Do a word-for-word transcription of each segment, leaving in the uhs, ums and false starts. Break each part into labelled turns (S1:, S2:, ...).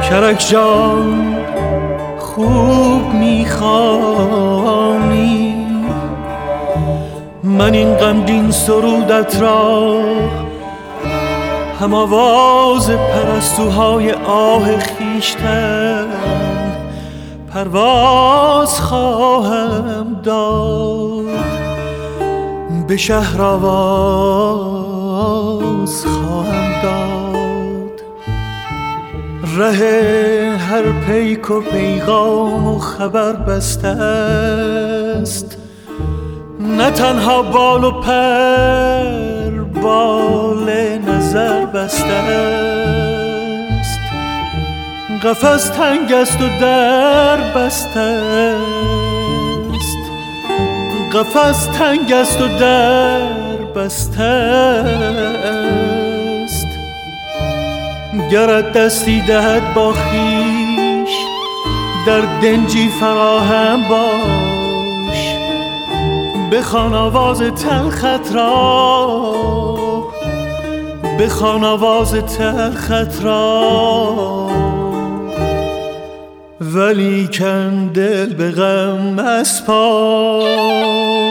S1: کرک جان خوب میخوانی، من این غمگین سرودت را هم آواز پرستوهای آه خیشتن پرواز خواهم داد، به شهر آواز خواهم داد. ره هر پیک و پیغام و خبر بسته است، نه تنها بال و پر بال نظر بسته است. قفس تنگ است و در بسته است، قفس تنگ است و در بسته است. گرت دستی دهد با خویش در دنجی فراهم باش، بخوان آواز تلخت را، بخوان آواز تلخت را. ولیکن دل به غم مسپار.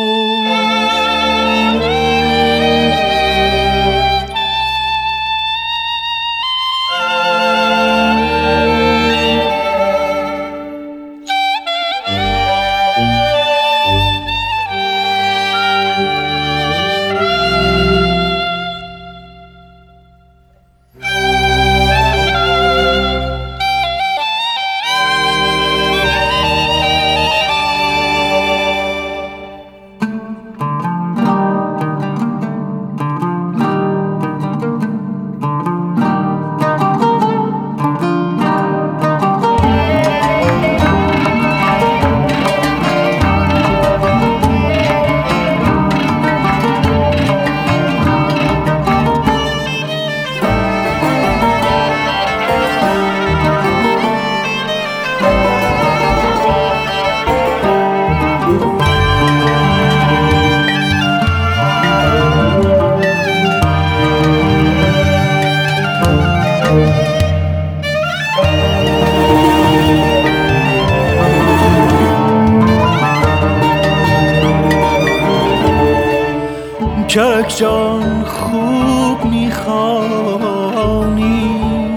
S1: کرک جان خوب میخوانی،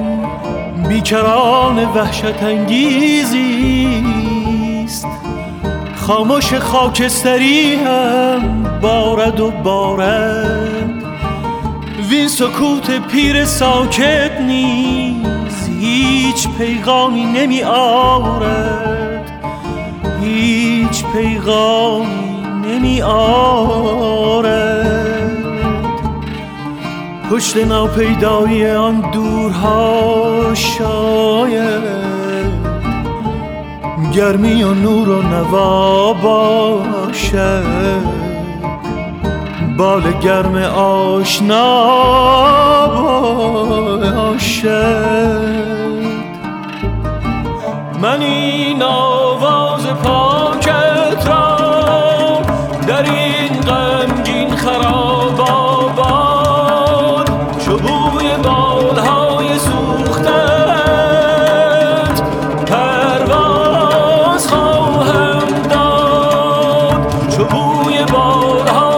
S1: بیکران وحشت انگیزیست. خاموش خاکستری هم بارد و بارد، وین سکوت پیر ساکت نیز هیچ پیغامی نمی آورد، هیچ پیغامی نمی آورد. پشت ناپیدایی آن دورها شاید گرمی و نور و نوا باشد، بال گرم آشنا باشد. من این آواز پاکت را در این غمگین خراب آباد، چو بوی بالهای سوختت پرواز خواهم داد، چو بوی بالهای